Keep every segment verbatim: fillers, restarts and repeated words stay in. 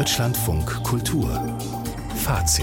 Deutschlandfunk Kultur Fazit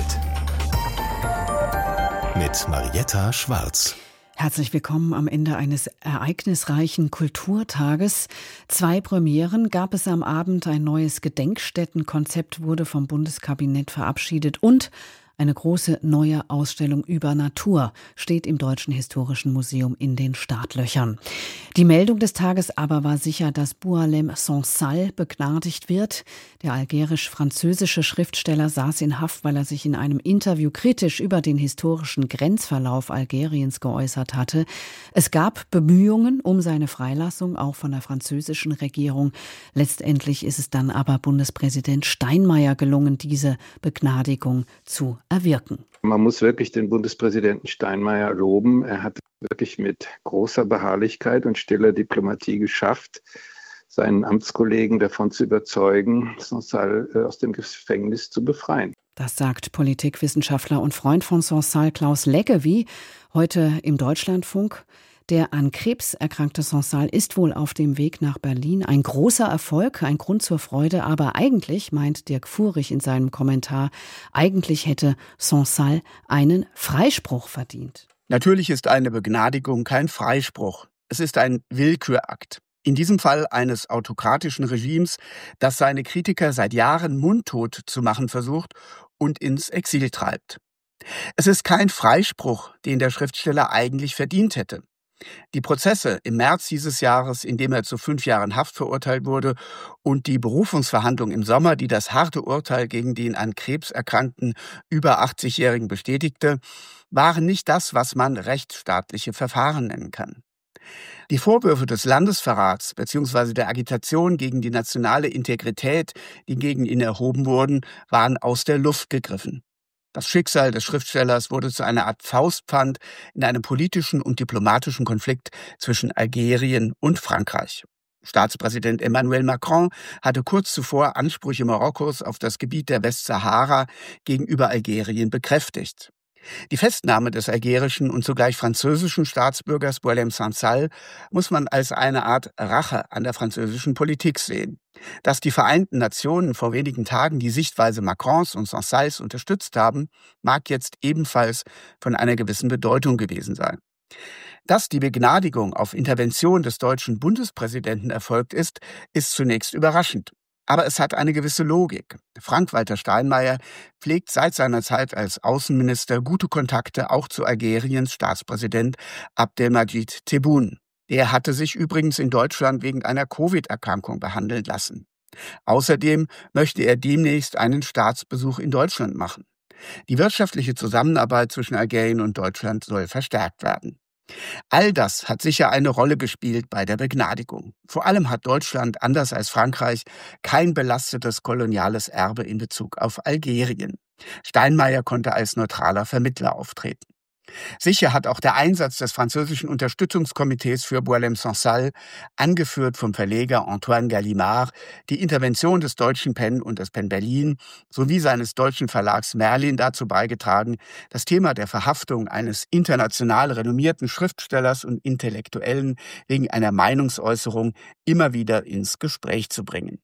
mit Marietta Schwarz. Herzlich willkommen am Ende eines ereignisreichen Kulturtages. Zwei Premieren gab es am Abend, ein neues Gedenkstättenkonzept wurde vom Bundeskabinett verabschiedet und eine große neue Ausstellung über Natur steht im Deutschen Historischen Museum in den Startlöchern. Die Meldung des Tages aber war sicher, dass Boualem Sansal begnadigt wird. Der algerisch-französische Schriftsteller saß in Haft, weil er sich in einem Interview kritisch über den historischen Grenzverlauf Algeriens geäußert hatte. Es gab Bemühungen um seine Freilassung, auch von der französischen Regierung. Letztendlich ist es dann aber Bundespräsident Steinmeier gelungen, diese Begnadigung zu erwirken. Man muss wirklich den Bundespräsidenten Steinmeier loben. Er hat wirklich mit großer Beharrlichkeit und stiller Diplomatie geschafft, seinen Amtskollegen davon zu überzeugen, Sansal aus dem Gefängnis zu befreien. Das sagt Politikwissenschaftler und Freund von Sansal Klaus Leggevi heute im Deutschlandfunk. Der an Krebs erkrankte Sansal ist wohl auf dem Weg nach Berlin. Ein großer Erfolg, ein Grund zur Freude. Aber eigentlich, meint Dirk Furich in seinem Kommentar, eigentlich hätte Sansal einen Freispruch verdient. Natürlich ist eine Begnadigung kein Freispruch. Es ist ein Willkürakt. In diesem Fall eines autokratischen Regimes, das seine Kritiker seit Jahren mundtot zu machen versucht und ins Exil treibt. Es ist kein Freispruch, den der Schriftsteller eigentlich verdient hätte. Die Prozesse im März dieses Jahres, in dem er zu fünf Jahren Haft verurteilt wurde, und die Berufungsverhandlung im Sommer, die das harte Urteil gegen den an Krebs erkrankten über achtzigjährigen bestätigte, waren nicht das, was man rechtsstaatliche Verfahren nennen kann. Die Vorwürfe des Landesverrats bzw. der Agitation gegen die nationale Integrität, die gegen ihn erhoben wurden, waren aus der Luft gegriffen. Das Schicksal des Schriftstellers wurde zu einer Art Faustpfand in einem politischen und diplomatischen Konflikt zwischen Algerien und Frankreich. Staatspräsident Emmanuel Macron hatte kurz zuvor Ansprüche Marokkos auf das Gebiet der Westsahara gegenüber Algerien bekräftigt. Die Festnahme des algerischen und zugleich französischen Staatsbürgers Boualem Sansal muss man als eine Art Rache an der französischen Politik sehen. Dass die Vereinten Nationen vor wenigen Tagen die Sichtweise Macrons und Sansals unterstützt haben, mag jetzt ebenfalls von einer gewissen Bedeutung gewesen sein. Dass die Begnadigung auf Intervention des deutschen Bundespräsidenten erfolgt ist, ist zunächst überraschend. Aber es hat eine gewisse Logik. Frank-Walter Steinmeier pflegt seit seiner Zeit als Außenminister gute Kontakte auch zu Algeriens Staatspräsident Abdelmadjid Tebboune. Der hatte sich übrigens in Deutschland wegen einer Covid-Erkrankung behandeln lassen. Außerdem möchte er demnächst einen Staatsbesuch in Deutschland machen. Die wirtschaftliche Zusammenarbeit zwischen Algerien und Deutschland soll verstärkt werden. All das hat sicher eine Rolle gespielt bei der Begnadigung. Vor allem hat Deutschland, anders als Frankreich, kein belastetes koloniales Erbe in Bezug auf Algerien. Steinmeier konnte als neutraler Vermittler auftreten. Sicher hat auch der Einsatz des französischen Unterstützungskomitees für Boualem Sansal, angeführt vom Verleger Antoine Gallimard, die Intervention des Deutschen Pen und des Pen Berlin sowie seines deutschen Verlags Merlin dazu beigetragen, das Thema der Verhaftung eines international renommierten Schriftstellers und Intellektuellen wegen einer Meinungsäußerung immer wieder ins Gespräch zu bringen.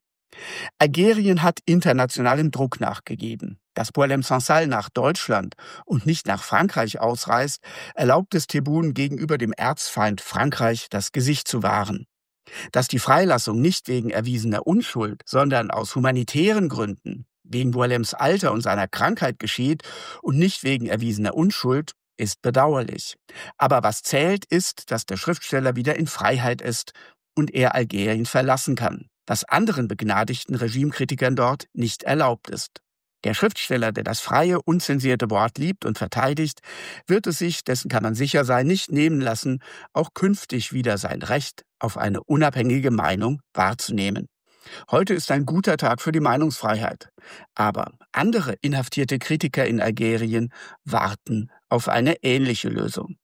Algerien hat internationalem Druck nachgegeben. Dass Boualem Sansal nach Deutschland und nicht nach Frankreich ausreist, erlaubt es Tebboune gegenüber dem Erzfeind Frankreich das Gesicht zu wahren. Dass die Freilassung nicht wegen erwiesener Unschuld, sondern aus humanitären Gründen, wegen Boualems Alter und seiner Krankheit geschieht und nicht wegen erwiesener Unschuld, ist bedauerlich. Aber was zählt, ist, dass der Schriftsteller wieder in Freiheit ist und er Algerien verlassen kann, was anderen begnadigten Regimekritikern dort nicht erlaubt ist. Der Schriftsteller, der das freie, unzensierte Wort liebt und verteidigt, wird es sich, dessen kann man sicher sein, nicht nehmen lassen, auch künftig wieder sein Recht auf eine unabhängige Meinung wahrzunehmen. Heute ist ein guter Tag für die Meinungsfreiheit. Aber andere inhaftierte Kritiker in Algerien warten auf eine ähnliche Lösung.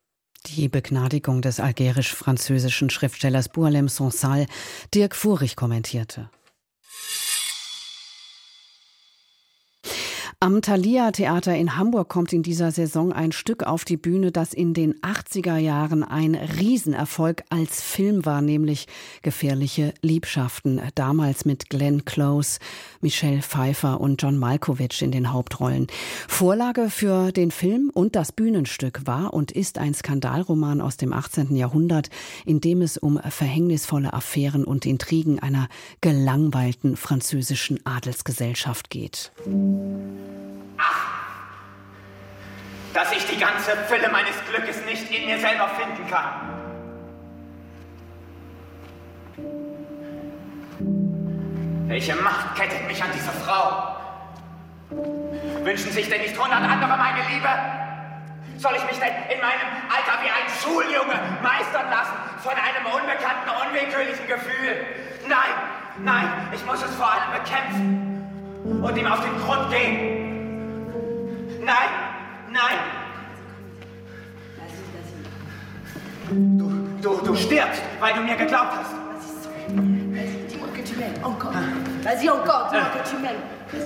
Die Begnadigung des algerisch-französischen Schriftstellers Boualem Sansal, Dirk Furich kommentierte. Am Thalia Theater in Hamburg kommt in dieser Saison ein Stück auf die Bühne, das in den achtziger Jahren ein Riesenerfolg als Film war, nämlich Gefährliche Liebschaften. Damals mit Glenn Close, Michelle Pfeiffer und John Malkovich in den Hauptrollen. Vorlage für den Film und das Bühnenstück war und ist ein Skandalroman aus dem achtzehnten Jahrhundert, in dem es um verhängnisvolle Affären und Intrigen einer gelangweilten französischen Adelsgesellschaft geht. Ach, dass ich die ganze Fülle meines Glückes nicht in mir selber finden kann. Welche Macht kettet mich an diese Frau? Wünschen sich denn nicht hundert andere meine Liebe? Soll ich mich denn in meinem Alter wie ein Schuljunge meistern lassen von einem unbekannten, unwillkürlichen Gefühl? Nein, nein, ich muss es vor allem bekämpfen und ihm auf den Grund gehen. Nein, nein. Du, du, du stirbst, weil du mir geglaubt hast. Dis-moi que tu m'aimes, encore. Vas-y, encore, dis-moi que tu m'aimes.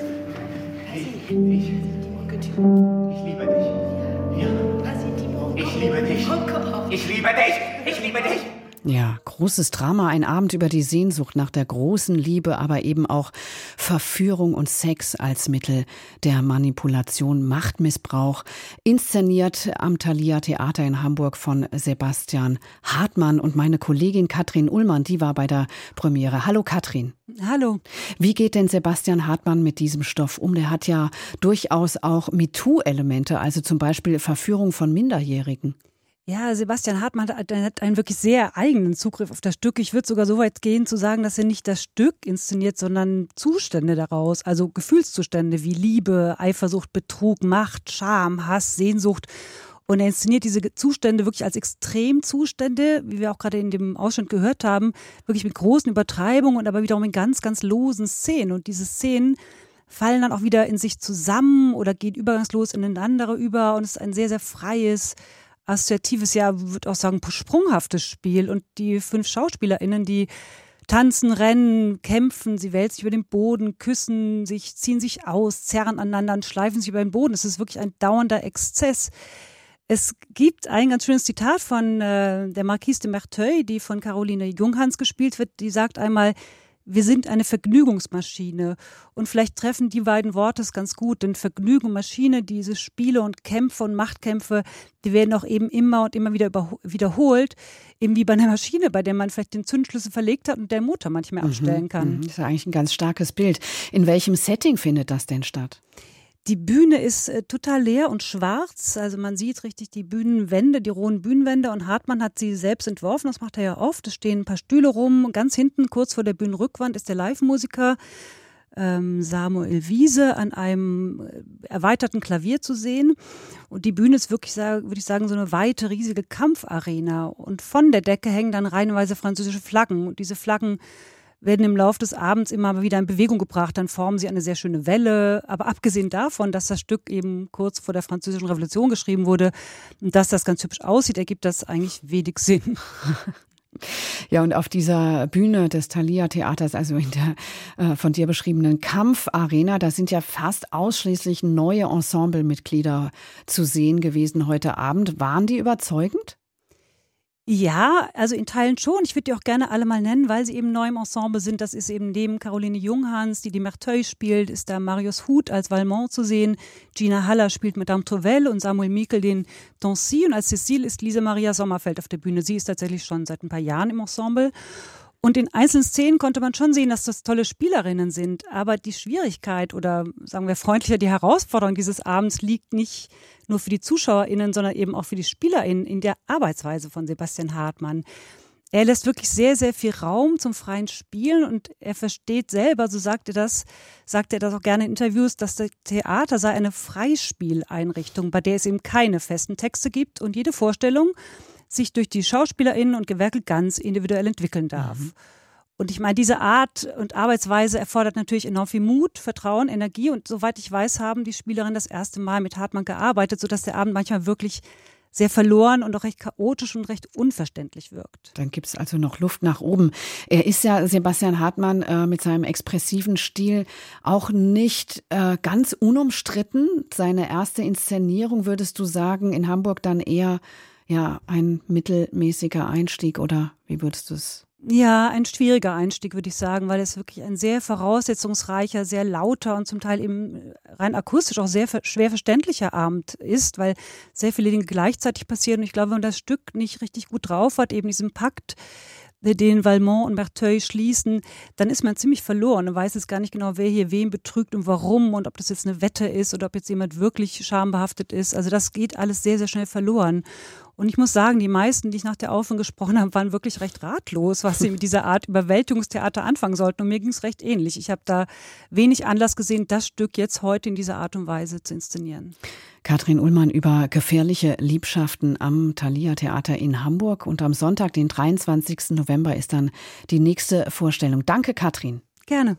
Ich, ich, Dis-moi que tu m'aimes. ich liebe dich. Ja. Vas-y, dis-moi encore. Ich liebe dich. Encore. Ich liebe dich. Ich liebe dich. Ja, großes Drama, ein Abend über die Sehnsucht nach der großen Liebe, aber eben auch Verführung und Sex als Mittel der Manipulation, Machtmissbrauch, inszeniert am Thalia Theater in Hamburg von Sebastian Hartmann und meine Kollegin Katrin Ullmann, die war bei der Premiere. Hallo Katrin. Hallo. Wie geht denn Sebastian Hartmann mit diesem Stoff um? Der hat ja durchaus auch MeToo-Elemente, also zum Beispiel Verführung von Minderjährigen. Ja, Sebastian Hartmann hat einen wirklich sehr eigenen Zugriff auf das Stück. Ich würde sogar so weit gehen, zu sagen, dass er nicht das Stück inszeniert, sondern Zustände daraus, also Gefühlszustände wie Liebe, Eifersucht, Betrug, Macht, Scham, Hass, Sehnsucht. Und er inszeniert diese Zustände wirklich als Extremzustände, wie wir auch gerade in dem Ausschnitt gehört haben, wirklich mit großen Übertreibungen und aber wiederum in ganz, ganz losen Szenen. Und diese Szenen fallen dann auch wieder in sich zusammen oder gehen übergangslos ineinander über. Und es ist ein sehr, sehr freies, assoziatives, ja, würde auch sagen, sprunghaftes Spiel. Und die fünf SchauspielerInnen, die tanzen, rennen, kämpfen, sie wälzen sich über den Boden, küssen sich, ziehen sich aus, zerren aneinander und schleifen sich über den Boden. Es ist wirklich ein dauernder Exzess. Es gibt ein ganz schönes Zitat von äh, der Marquise de Merteuil, die von Caroline Junghans gespielt wird. Die sagt einmal: Wir sind eine Vergnügungsmaschine. Und vielleicht treffen die beiden Worte es ganz gut. Denn Vergnügen und Maschine, diese Spiele und Kämpfe und Machtkämpfe, die werden auch eben immer und immer wieder wiederholt. Eben wie bei einer Maschine, bei der man vielleicht den Zündschlüssel verlegt hat und der Motor manchmal mhm, abstellen kann. Das ist ja eigentlich ein ganz starkes Bild. In welchem Setting findet das denn statt? Die Bühne ist äh, total leer und schwarz, also man sieht richtig die Bühnenwände, die rohen Bühnenwände, und Hartmann hat sie selbst entworfen, das macht er ja oft. Es stehen ein paar Stühle rum, ganz hinten, kurz vor der Bühnenrückwand, ist der Live-Musiker ähm, Samuel Wiese an einem erweiterten Klavier zu sehen. Und die Bühne ist wirklich, würde ich sagen, so eine weite, riesige Kampfarena, und von der Decke hängen dann reihenweise französische Flaggen, und diese Flaggen werden im Laufe des Abends immer wieder in Bewegung gebracht, dann formen sie eine sehr schöne Welle. Aber abgesehen davon, dass das Stück eben kurz vor der Französischen Revolution geschrieben wurde und dass das ganz hübsch aussieht, ergibt das eigentlich wenig Sinn. Ja, und auf dieser Bühne des Thalia Theaters, also in der äh, von dir beschriebenen Kampfarena, da sind ja fast ausschließlich neue Ensemblemitglieder zu sehen gewesen heute Abend. Waren die überzeugend? Ja, also in Teilen schon. Ich würde die auch gerne alle mal nennen, weil sie eben neu im Ensemble sind. Das ist eben neben Caroline Junghans, die die Merteuil spielt, ist da Marius Huth als Valmont zu sehen. Gina Haller spielt Madame Tourvel und Samuel Mikel den Dancy. Und als Cécile ist Lisa Maria Sommerfeld auf der Bühne. Sie ist tatsächlich schon seit ein paar Jahren im Ensemble. Und in einzelnen Szenen konnte man schon sehen, dass das tolle Spielerinnen sind. Aber die Schwierigkeit oder sagen wir freundlicher, die Herausforderung dieses Abends liegt nicht nur für die ZuschauerInnen, sondern eben auch für die SpielerInnen in der Arbeitsweise von Sebastian Hartmann. Er lässt wirklich sehr, sehr viel Raum zum freien Spielen, und er versteht selber, so sagt er das, sagt er das auch gerne in Interviews, dass das Theater sei eine Freispieleinrichtung, bei der es eben keine festen Texte gibt und jede Vorstellung sich durch die SchauspielerInnen und Gewerke ganz individuell entwickeln darf. Mhm. Und ich meine, diese Art und Arbeitsweise erfordert natürlich enorm viel Mut, Vertrauen, Energie, und soweit ich weiß, haben die Spielerinnen das erste Mal mit Hartmann gearbeitet, sodass der Abend manchmal wirklich sehr verloren und auch recht chaotisch und recht unverständlich wirkt. Dann gibt es also noch Luft nach oben. Er ist ja, Sebastian Hartmann, äh, mit seinem expressiven Stil auch nicht äh, ganz unumstritten. Seine erste Inszenierung, würdest du sagen, in Hamburg dann eher ja ein mittelmäßiger Einstieg, oder wie würdest du es? Ja, ein schwieriger Einstieg, würde ich sagen, weil es wirklich ein sehr voraussetzungsreicher, sehr lauter und zum Teil eben rein akustisch auch sehr schwer verständlicher Abend ist, weil sehr viele Dinge gleichzeitig passieren. Und ich glaube, wenn man das Stück nicht richtig gut drauf hat, eben diesen Pakt, den Valmont und Merteuil schließen, dann ist man ziemlich verloren und weiß jetzt gar nicht genau, wer hier wen betrügt und warum und ob das jetzt eine Wette ist oder ob jetzt jemand wirklich schambehaftet ist. Also das geht alles sehr, sehr schnell verloren. Und ich muss sagen, die meisten, die ich nach der Aufführung gesprochen habe, waren wirklich recht ratlos, was sie mit dieser Art Überwältigungstheater anfangen sollten. Und mir ging es recht ähnlich. Ich habe da wenig Anlass gesehen, das Stück jetzt heute in dieser Art und Weise zu inszenieren. Katrin Ullmann über gefährliche Liebschaften am Thalia Theater in Hamburg. Und am Sonntag, den dreiundzwanzigsten November, ist dann die nächste Vorstellung. Danke, Katrin. Gerne.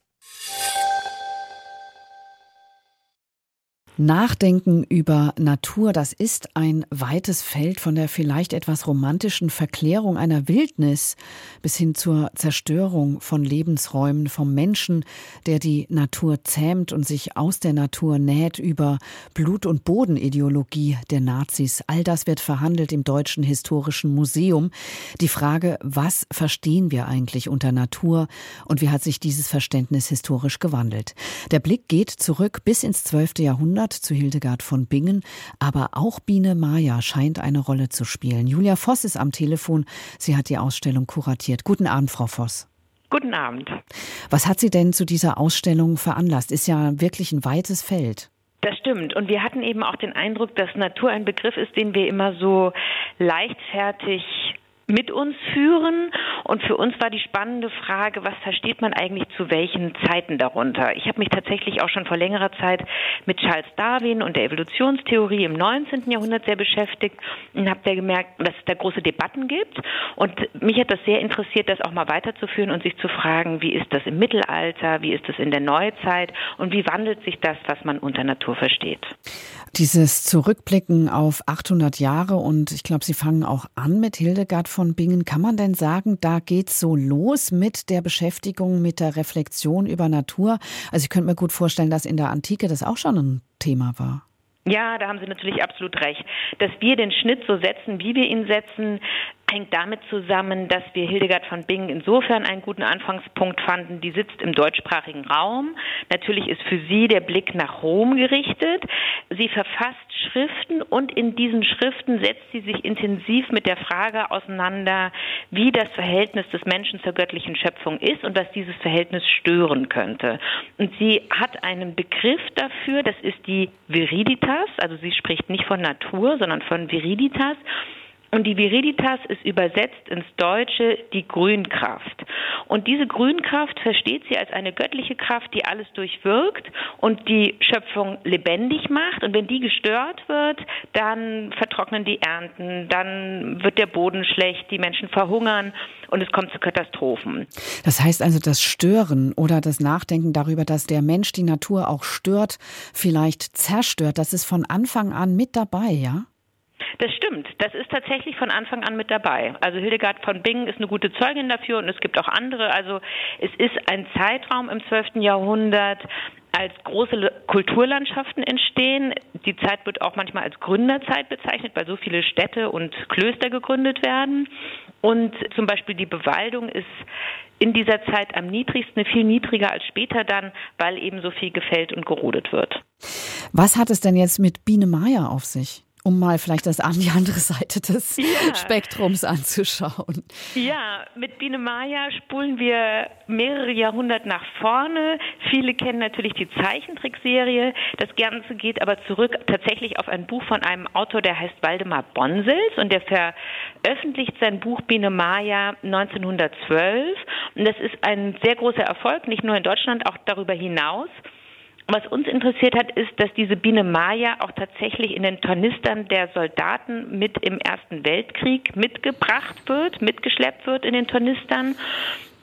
Nachdenken über Natur, das ist ein weites Feld, von der vielleicht etwas romantischen Verklärung einer Wildnis bis hin zur Zerstörung von Lebensräumen, vom Menschen, der die Natur zähmt und sich aus der Natur näht, über Blut- und Bodenideologie der Nazis. All das wird verhandelt im Deutschen Historischen Museum. Die Frage, was verstehen wir eigentlich unter Natur und wie hat sich dieses Verständnis historisch gewandelt? Der Blick geht zurück bis ins zwölfte Jahrhundert zu Hildegard von Bingen, aber auch Biene Maya scheint eine Rolle zu spielen. Julia Voss ist am Telefon. Sie hat die Ausstellung kuratiert. Guten Abend, Frau Voss. Guten Abend. Was hat Sie denn zu dieser Ausstellung veranlasst? Ist ja wirklich ein weites Feld. Das stimmt. Und wir hatten eben auch den Eindruck, dass Natur ein Begriff ist, den wir immer so leichtfertig mit uns führen. Und für uns war die spannende Frage, was versteht man eigentlich zu welchen Zeiten darunter? Ich habe mich tatsächlich auch schon vor längerer Zeit mit Charles Darwin und der Evolutionstheorie im neunzehnten Jahrhundert sehr beschäftigt und habe da gemerkt, dass es da große Debatten gibt. Und mich hat das sehr interessiert, das auch mal weiterzuführen und sich zu fragen, wie ist das im Mittelalter, wie ist das in der Neuzeit und wie wandelt sich das, was man unter Natur versteht? Dieses Zurückblicken auf achthundert Jahre und ich glaube, Sie fangen auch an mit Hildegard von Bingen. Kann man denn sagen, da geht's so los mit der Beschäftigung, mit der Reflexion über Natur? Also ich könnte mir gut vorstellen, dass in der Antike das auch schon ein Thema war. Ja, da haben Sie natürlich absolut recht. Dass wir den Schnitt so setzen, wie wir ihn setzen, hängt damit zusammen, dass wir Hildegard von Bingen insofern einen guten Anfangspunkt fanden. Die sitzt im deutschsprachigen Raum. Natürlich ist für sie der Blick nach Rom gerichtet. Sie verfasst Schriften und in diesen Schriften setzt sie sich intensiv mit der Frage auseinander, wie das Verhältnis des Menschen zur göttlichen Schöpfung ist und was dieses Verhältnis stören könnte. Und sie hat einen Begriff dafür, das ist die Viriditas, also sie spricht nicht von Natur, sondern von Viriditas. Und die Viriditas ist übersetzt ins Deutsche die Grünkraft. Und diese Grünkraft versteht sie als eine göttliche Kraft, die alles durchwirkt und die Schöpfung lebendig macht. Und wenn die gestört wird, dann vertrocknen die Ernten, dann wird der Boden schlecht, die Menschen verhungern und es kommt zu Katastrophen. Das heißt also, das Stören oder das Nachdenken darüber, dass der Mensch die Natur auch stört, vielleicht zerstört, das ist von Anfang an mit dabei, ja? Das stimmt. Das ist tatsächlich von Anfang an mit dabei. Also Hildegard von Bingen ist eine gute Zeugin dafür und es gibt auch andere. Also es ist ein Zeitraum im zwölften Jahrhundert, als große Kulturlandschaften entstehen. Die Zeit wird auch manchmal als Gründerzeit bezeichnet, weil so viele Städte und Klöster gegründet werden. Und zum Beispiel die Bewaldung ist in dieser Zeit am niedrigsten, viel niedriger als später dann, weil eben so viel gefällt und gerodet wird. Was hat es denn jetzt mit Biene Maya auf sich? Um mal vielleicht das an die andere Seite des ja. Spektrums anzuschauen. Ja, mit Biene Maya spulen wir mehrere Jahrhunderte nach vorne. Viele kennen natürlich die Zeichentrickserie. Das Ganze geht aber zurück tatsächlich auf ein Buch von einem Autor, der heißt Waldemar Bonsels und der veröffentlicht sein Buch Biene Maya neunzehnhundertzwölf. Und das ist ein sehr großer Erfolg, nicht nur in Deutschland, auch darüber hinaus. Was uns interessiert hat, ist, dass diese Biene Maya auch tatsächlich in den Tornistern der Soldaten mit im Ersten Weltkrieg mitgebracht wird, mitgeschleppt wird in den Tornistern.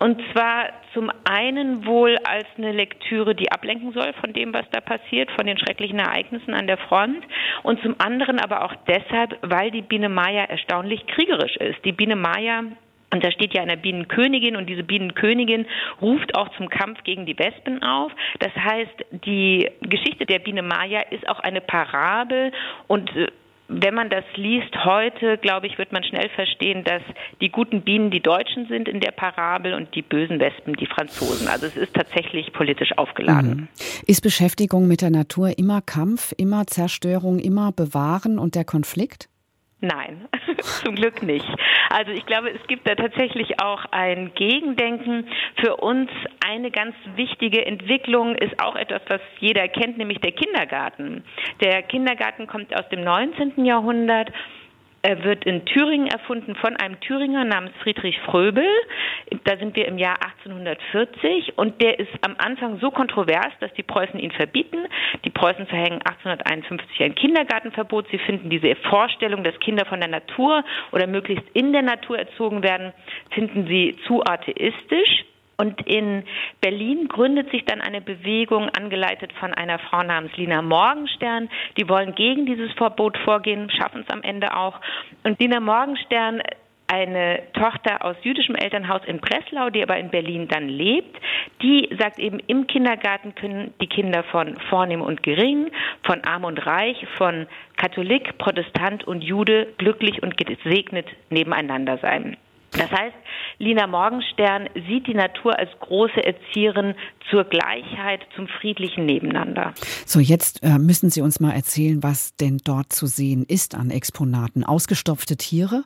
Und zwar zum einen wohl als eine Lektüre, die ablenken soll von dem, was da passiert, von den schrecklichen Ereignissen an der Front. Und zum anderen aber auch deshalb, weil die Biene Maya erstaunlich kriegerisch ist. Die Biene Maya, und da steht ja eine Bienenkönigin, und diese Bienenkönigin ruft auch zum Kampf gegen die Wespen auf. Das heißt, die Geschichte der Biene Maya ist auch eine Parabel, und wenn man das liest heute, glaube ich, wird man schnell verstehen, dass die guten Bienen die Deutschen sind in der Parabel und die bösen Wespen die Franzosen. Also es ist tatsächlich politisch aufgeladen. Mhm. Ist Beschäftigung mit der Natur immer Kampf, immer Zerstörung, immer Bewahren und der Konflikt? Nein, zum Glück nicht. Also ich glaube, es gibt da tatsächlich auch ein Gegendenken. Für uns eine ganz wichtige Entwicklung ist auch etwas, was jeder kennt, nämlich der Kindergarten. Der Kindergarten kommt aus dem neunzehnten Jahrhundert. Er wird in Thüringen erfunden von einem Thüringer namens Friedrich Fröbel. Da sind wir im Jahr achtzehnhundertvierzig, und der ist am Anfang so kontrovers, dass die Preußen ihn verbieten. Die Preußen verhängen achtzehnhunderteinundfünfzig ein Kindergartenverbot. Sie finden diese Vorstellung, dass Kinder von der Natur oder möglichst in der Natur erzogen werden, finden sie zu atheistisch. Und in Berlin gründet sich dann eine Bewegung, angeleitet von einer Frau namens Lina Morgenstern. Die wollen gegen dieses Verbot vorgehen, schaffen es am Ende auch. Und Lina Morgenstern, eine Tochter aus jüdischem Elternhaus in Breslau, die aber in Berlin dann lebt, die sagt eben, im Kindergarten können die Kinder von Vornehm und Gering, von Arm und Reich, von Katholik, Protestant und Jude glücklich und gesegnet nebeneinander sein. Das heißt, Lina Morgenstern sieht die Natur als große Erzieherin zur Gleichheit, zum friedlichen Nebeneinander. So, jetzt äh, müssen Sie uns mal erzählen, was denn dort zu sehen ist an Exponaten. Ausgestopfte Tiere?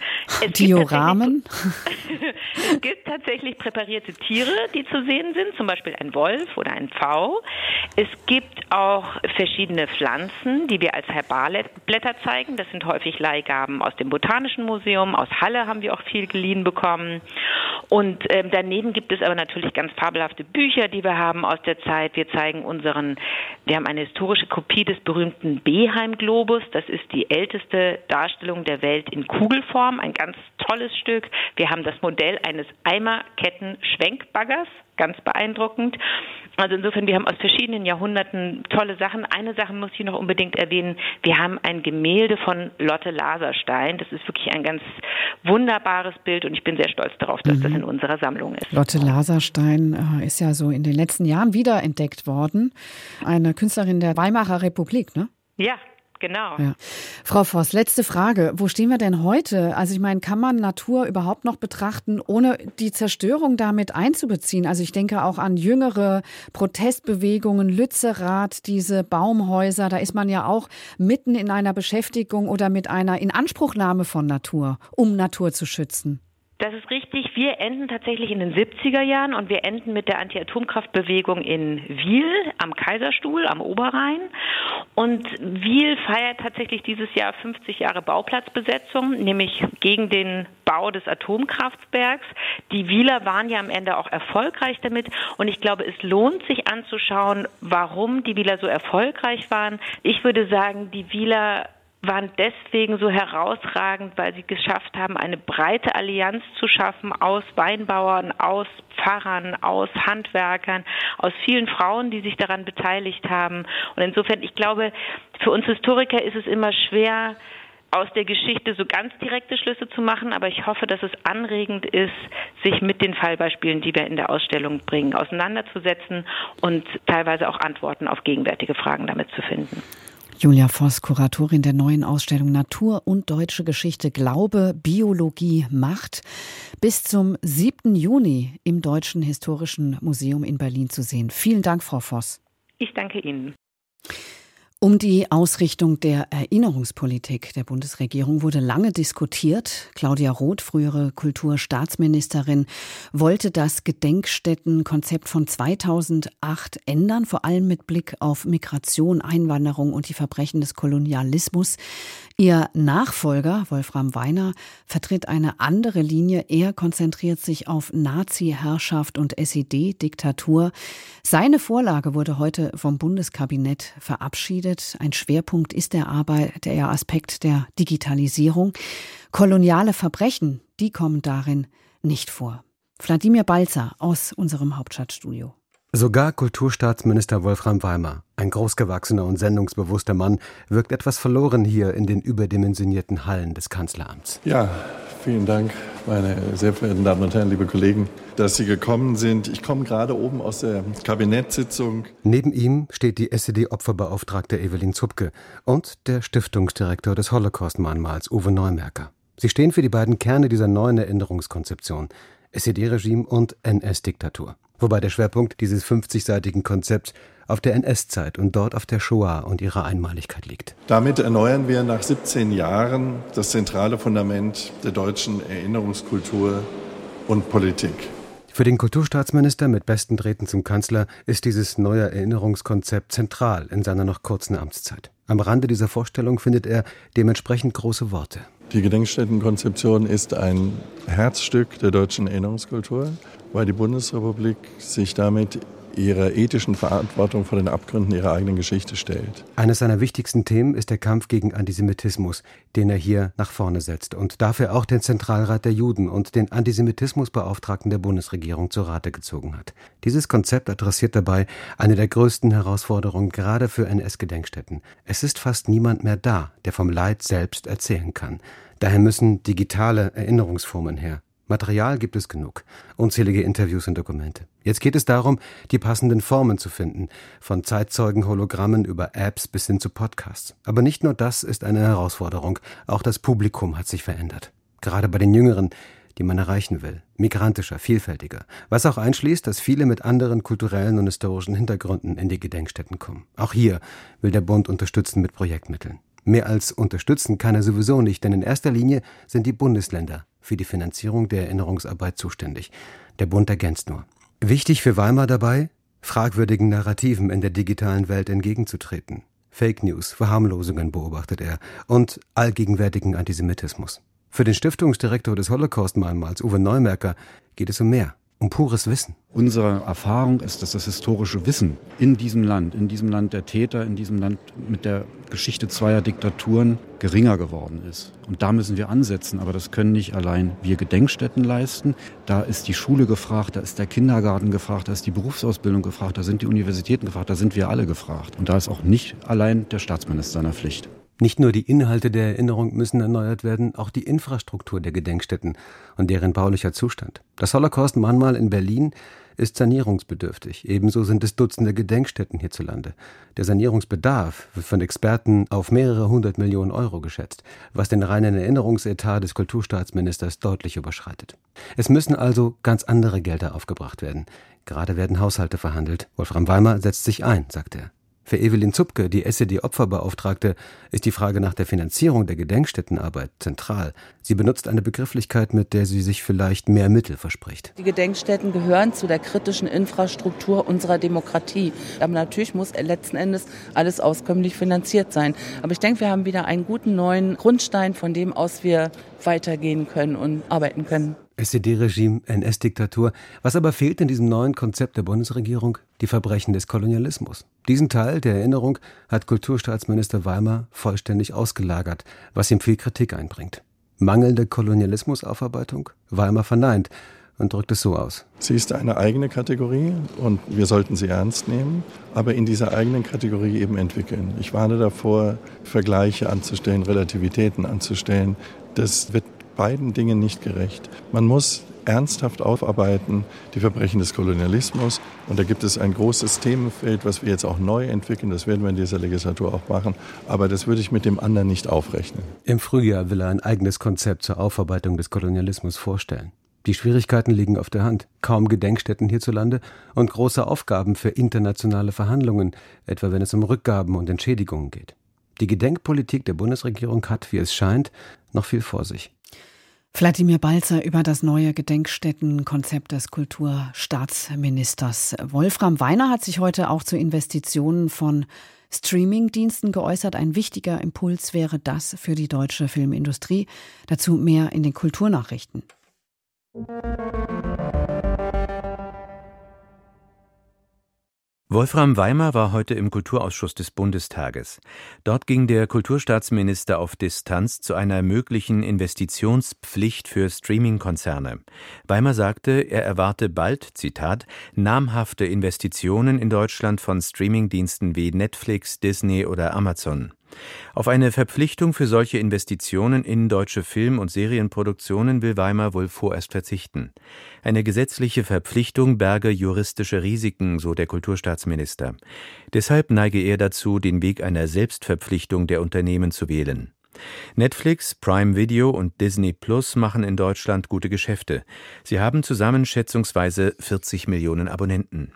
Es Dioramen? Gibt es gibt tatsächlich präparierte Tiere, die zu sehen sind, zum Beispiel ein Wolf oder ein Pfau. Es gibt auch verschiedene Pflanzen, die wir als Herbarblätter zeigen. Das sind häufig Leihgaben aus dem Botanischen Museum. Aus Halle haben wir auch viel geliehen bekommen. Und ähm, daneben gibt es aber natürlich ganz fabelhafte Bücher, die wir haben aus der Zeit. Wir zeigen unseren, wir haben eine historische Kopie des berühmten Beheim-Globus. Das ist die älteste Darstellung der Welt in Kugelform, ein ganz tolles Stück. Wir haben das Modell eines Eimerketten-Schwenkbaggers, ganz beeindruckend. Also insofern, wir haben aus verschiedenen Jahrhunderten tolle Sachen. Eine Sache muss ich noch unbedingt erwähnen. Wir haben ein Gemälde von Lotte Laserstein. Das ist wirklich ein ganz wunderbares Bild, und ich bin sehr stolz darauf, dass mhm. das in unserer Sammlung ist. Lotte Laserstein äh, ist ja so in den letzten Jahren wiederentdeckt worden. Eine Künstlerin der Weimarer Republik, ne? Ja. Genau. Ja. Frau Voss, letzte Frage. Wo stehen wir denn heute? Also ich meine, kann man Natur überhaupt noch betrachten, ohne die Zerstörung damit einzubeziehen? Also ich denke auch an jüngere Protestbewegungen, Lützerath, diese Baumhäuser. Da ist man ja auch mitten in einer Beschäftigung oder mit einer Inanspruchnahme von Natur, um Natur zu schützen. Das ist richtig. Wir enden tatsächlich in den siebziger Jahren, und wir enden mit der Anti-Atomkraftbewegung in Wiel am Kaiserstuhl am Oberrhein. Und Wiel feiert tatsächlich dieses Jahr fünfzig Jahre Bauplatzbesetzung, nämlich gegen den Bau des Atomkraftwerks. Die Wieler waren ja am Ende auch erfolgreich damit, und ich glaube, es lohnt sich anzuschauen, warum die Wieler so erfolgreich waren. Ich würde sagen, die Wieler waren deswegen so herausragend, weil sie geschafft haben, eine breite Allianz zu schaffen aus Weinbauern, aus Pfarrern, aus Handwerkern, aus vielen Frauen, die sich daran beteiligt haben. Und insofern, ich glaube, für uns Historiker ist es immer schwer, aus der Geschichte so ganz direkte Schlüsse zu machen, aber ich hoffe, dass es anregend ist, sich mit den Fallbeispielen, die wir in der Ausstellung bringen, auseinanderzusetzen und teilweise auch Antworten auf gegenwärtige Fragen damit zu finden. Julia Voss, Kuratorin der neuen Ausstellung Natur und deutsche Geschichte, Glaube, Biologie, Macht, bis zum siebten Juni im Deutschen Historischen Museum in Berlin zu sehen. Vielen Dank, Frau Voss. Ich danke Ihnen. Um die Ausrichtung der Erinnerungspolitik der Bundesregierung wurde lange diskutiert. Claudia Roth, frühere Kulturstaatsministerin, wollte das Gedenkstättenkonzept von zweitausendacht ändern, vor allem mit Blick auf Migration, Einwanderung und die Verbrechen des Kolonialismus. Ihr Nachfolger, Wolfram Weiner, vertritt eine andere Linie. Er konzentriert sich auf Nazi-Herrschaft und S E D-Diktatur. Seine Vorlage wurde heute vom Bundeskabinett verabschiedet. Ein Schwerpunkt ist der Arbeit, der Aspekt der Digitalisierung. Koloniale Verbrechen, die kommen darin nicht vor. Wladimir Balzer aus unserem Hauptstadtstudio. Sogar Kulturstaatsminister Wolfram Weimer, ein großgewachsener und sendungsbewusster Mann, wirkt etwas verloren hier in den überdimensionierten Hallen des Kanzleramts. Ja, vielen Dank, meine sehr verehrten Damen und Herren, liebe Kollegen, dass Sie gekommen sind. Ich komme gerade oben aus der Kabinettssitzung. Neben ihm steht die S E D-Opferbeauftragte Evelyn Zupke und der Stiftungsdirektor des Holocaust-Mahnmals, Uwe Neumerker. Sie stehen für die beiden Kerne dieser neuen Erinnerungskonzeption, S E D-Regime und N S-Diktatur. Wobei der Schwerpunkt dieses fünfzigseitigen Konzepts auf der N S-Zeit und dort auf der Shoah und ihrer Einmaligkeit liegt. Damit erneuern wir nach siebzehn Jahren das zentrale Fundament der deutschen Erinnerungskultur und Politik. Für den Kulturstaatsminister mit besten Drähten zum Kanzler ist dieses neue Erinnerungskonzept zentral in seiner noch kurzen Amtszeit. Am Rande dieser Vorstellung findet er dementsprechend große Worte. Die Gedenkstättenkonzeption ist ein Herzstück der deutschen Erinnerungskultur, weil die Bundesrepublik sich damit ihrer ethischen Verantwortung vor den Abgründen ihrer eigenen Geschichte stellt. Eines seiner wichtigsten Themen ist der Kampf gegen Antisemitismus, den er hier nach vorne setzt und dafür auch den Zentralrat der Juden und den Antisemitismusbeauftragten der Bundesregierung zu Rate gezogen hat. Dieses Konzept adressiert dabei eine der größten Herausforderungen gerade für N S-Gedenkstätten. Es ist fast niemand mehr da, der vom Leid selbst erzählen kann. Daher müssen digitale Erinnerungsformen her. Material gibt es genug, unzählige Interviews und Dokumente. Jetzt geht es darum, die passenden Formen zu finden, von Zeitzeugen-Hologrammen über Apps bis hin zu Podcasts. Aber nicht nur das ist eine Herausforderung, auch das Publikum hat sich verändert. Gerade bei den Jüngeren, die man erreichen will, migrantischer, vielfältiger. Was auch einschließt, dass viele mit anderen kulturellen und historischen Hintergründen in die Gedenkstätten kommen. Auch hier will der Bund unterstützen mit Projektmitteln. Mehr als unterstützen kann er sowieso nicht, denn in erster Linie sind die Bundesländer für die Finanzierung der Erinnerungsarbeit zuständig. Der Bund ergänzt nur. Wichtig für Weimar dabei, fragwürdigen Narrativen in der digitalen Welt entgegenzutreten. Fake News, Verharmlosungen beobachtet er und allgegenwärtigen Antisemitismus. Für den Stiftungsdirektor des Holocaust-Mahnmals, Uwe Neumerker, geht es um mehr. Um pures Wissen. Unsere Erfahrung ist, dass das historische Wissen in diesem Land, in diesem Land der Täter, in diesem Land mit der Geschichte zweier Diktaturen geringer geworden ist. Und da müssen wir ansetzen, aber das können nicht allein wir Gedenkstätten leisten. Da ist die Schule gefragt, da ist der Kindergarten gefragt, da ist die Berufsausbildung gefragt, da sind die Universitäten gefragt, da sind wir alle gefragt. Und da ist auch nicht allein der Staatsminister in der Pflicht. Nicht nur die Inhalte der Erinnerung müssen erneuert werden, auch die Infrastruktur der Gedenkstätten und deren baulicher Zustand. Das Holocaust-Mahnmal in Berlin ist sanierungsbedürftig. Ebenso sind es Dutzende Gedenkstätten hierzulande. Der Sanierungsbedarf wird von Experten auf mehrere hundert Millionen Euro geschätzt, was den reinen Erinnerungsetat des Kulturstaatsministers deutlich überschreitet. Es müssen also ganz andere Gelder aufgebracht werden. Gerade werden Haushalte verhandelt. Wolfram Weimer setzt sich ein, sagt er. Für Evelyn Zupke, die S E D-Opferbeauftragte, ist die Frage nach der Finanzierung der Gedenkstättenarbeit zentral. Sie benutzt eine Begrifflichkeit, mit der sie sich vielleicht mehr Mittel verspricht. Die Gedenkstätten gehören zu der kritischen Infrastruktur unserer Demokratie. Aber natürlich muss letzten Endes alles auskömmlich finanziert sein. Aber ich denke, wir haben wieder einen guten neuen Grundstein, von dem aus wir weitergehen können und arbeiten können. S E D-Regime, N S-Diktatur. Was aber fehlt in diesem neuen Konzept der Bundesregierung? Die Verbrechen des Kolonialismus. Diesen Teil der Erinnerung hat Kulturstaatsminister Weimer vollständig ausgelagert, was ihm viel Kritik einbringt. Mangelnde Kolonialismusaufarbeitung? Weimer verneint und drückt es so aus. Sie ist eine eigene Kategorie und wir sollten sie ernst nehmen, aber in dieser eigenen Kategorie eben entwickeln. Ich warne davor, Vergleiche anzustellen, Relativitäten anzustellen. Das wird beiden Dingen nicht gerecht. Man muss ernsthaft aufarbeiten, die Verbrechen des Kolonialismus. Und da gibt es ein großes Themenfeld, was wir jetzt auch neu entwickeln. Das werden wir in dieser Legislatur auch machen. Aber das würde ich mit dem anderen nicht aufrechnen. Im Frühjahr will er ein eigenes Konzept zur Aufarbeitung des Kolonialismus vorstellen. Die Schwierigkeiten liegen auf der Hand. Kaum Gedenkstätten hierzulande und große Aufgaben für internationale Verhandlungen, etwa wenn es um Rückgaben und Entschädigungen geht. Die Gedenkpolitik der Bundesregierung hat, wie es scheint, noch viel vor sich. Wladimir Balzer über das neue Gedenkstättenkonzept des Kulturstaatsministers. Wolfram Weimer hat sich heute auch zu Investitionen von Streamingdiensten geäußert. Ein wichtiger Impuls wäre das für die deutsche Filmindustrie. Dazu mehr in den Kulturnachrichten. Wolfram Weimer war heute im Kulturausschuss des Bundestages. Dort ging der Kulturstaatsminister auf Distanz zu einer möglichen Investitionspflicht für Streaming-Konzerne. Weimer sagte, er erwarte bald, Zitat, namhafte Investitionen in Deutschland von Streamingdiensten wie Netflix, Disney oder Amazon. Auf eine Verpflichtung für solche Investitionen in deutsche Film- und Serienproduktionen will Weimer wohl vorerst verzichten. Eine gesetzliche Verpflichtung berge juristische Risiken, so der Kulturstaatsminister. Deshalb neige er dazu, den Weg einer Selbstverpflichtung der Unternehmen zu wählen. Netflix, Prime Video und Disney Plus machen in Deutschland gute Geschäfte. Sie haben zusammen schätzungsweise vierzig Millionen Abonnenten.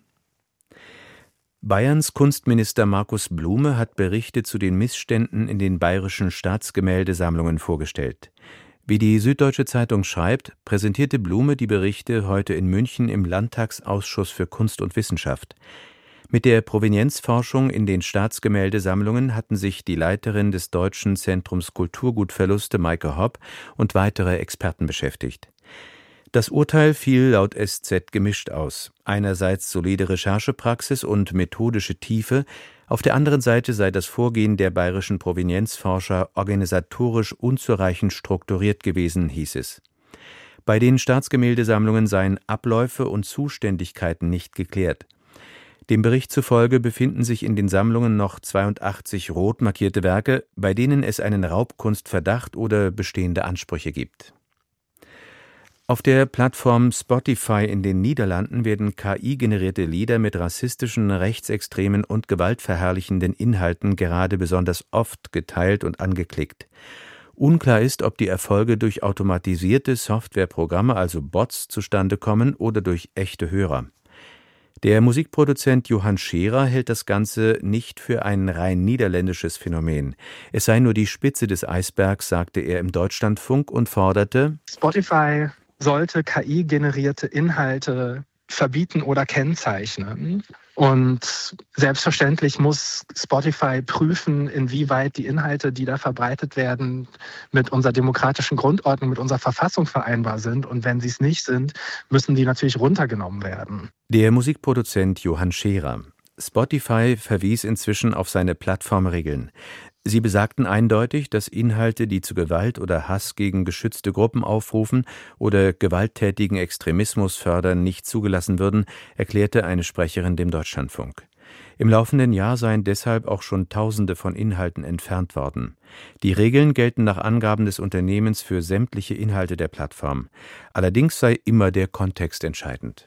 Bayerns Kunstminister Markus Blume hat Berichte zu den Missständen in den bayerischen Staatsgemäldesammlungen vorgestellt. Wie die Süddeutsche Zeitung schreibt, präsentierte Blume die Berichte heute in München im Landtagsausschuss für Kunst und Wissenschaft. Mit der Provenienzforschung in den Staatsgemäldesammlungen hatten sich die Leiterin des Deutschen Zentrums Kulturgutverluste Maike Hopp und weitere Experten beschäftigt. Das Urteil fiel laut S Z gemischt aus. Einerseits solide Recherchepraxis und methodische Tiefe, auf der anderen Seite sei das Vorgehen der bayerischen Provenienzforscher organisatorisch unzureichend strukturiert gewesen, hieß es. Bei den Staatsgemäldesammlungen seien Abläufe und Zuständigkeiten nicht geklärt. Dem Bericht zufolge befinden sich in den Sammlungen noch zweiundachtzig rot markierte Werke, bei denen es einen Raubkunstverdacht oder bestehende Ansprüche gibt. Auf der Plattform Spotify in den Niederlanden werden K I-generierte Lieder mit rassistischen, rechtsextremen und gewaltverherrlichenden Inhalten gerade besonders oft geteilt und angeklickt. Unklar ist, ob die Erfolge durch automatisierte Softwareprogramme, also Bots, zustande kommen oder durch echte Hörer. Der Musikproduzent Johann Scherer hält das Ganze nicht für ein rein niederländisches Phänomen. Es sei nur die Spitze des Eisbergs, sagte er im Deutschlandfunk und forderte: Spotify sollte K I-generierte Inhalte verbieten oder kennzeichnen. Und selbstverständlich muss Spotify prüfen, inwieweit die Inhalte, die da verbreitet werden, mit unserer demokratischen Grundordnung, mit unserer Verfassung vereinbar sind. Und wenn sie es nicht sind, müssen die natürlich runtergenommen werden. Der Musikproduzent Johann Scherer. Spotify verwies inzwischen auf seine Plattformregeln. Sie besagten eindeutig, dass Inhalte, die zu Gewalt oder Hass gegen geschützte Gruppen aufrufen oder gewalttätigen Extremismus fördern, nicht zugelassen würden, erklärte eine Sprecherin dem Deutschlandfunk. Im laufenden Jahr seien deshalb auch schon Tausende von Inhalten entfernt worden. Die Regeln gelten nach Angaben des Unternehmens für sämtliche Inhalte der Plattform. Allerdings sei immer der Kontext entscheidend.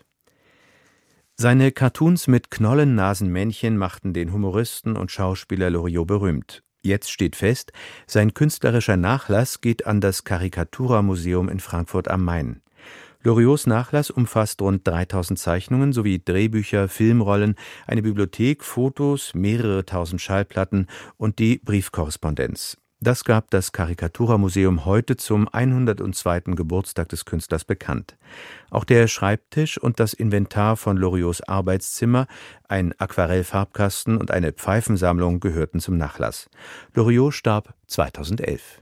Seine Cartoons mit Knollennasenmännchen machten den Humoristen und Schauspieler Loriot berühmt. Jetzt steht fest, sein künstlerischer Nachlass geht an das Karikatura-Museum in Frankfurt am Main. Loriots Nachlass umfasst rund dreitausend Zeichnungen sowie Drehbücher, Filmrollen, eine Bibliothek, Fotos, mehrere tausend Schallplatten und die Briefkorrespondenz. Das gab das Karikatura-Museum heute zum hundertzweiten Geburtstag des Künstlers bekannt. Auch der Schreibtisch und das Inventar von Loriots Arbeitszimmer, ein Aquarellfarbkasten und eine Pfeifensammlung gehörten zum Nachlass. Loriot starb zweitausendelf.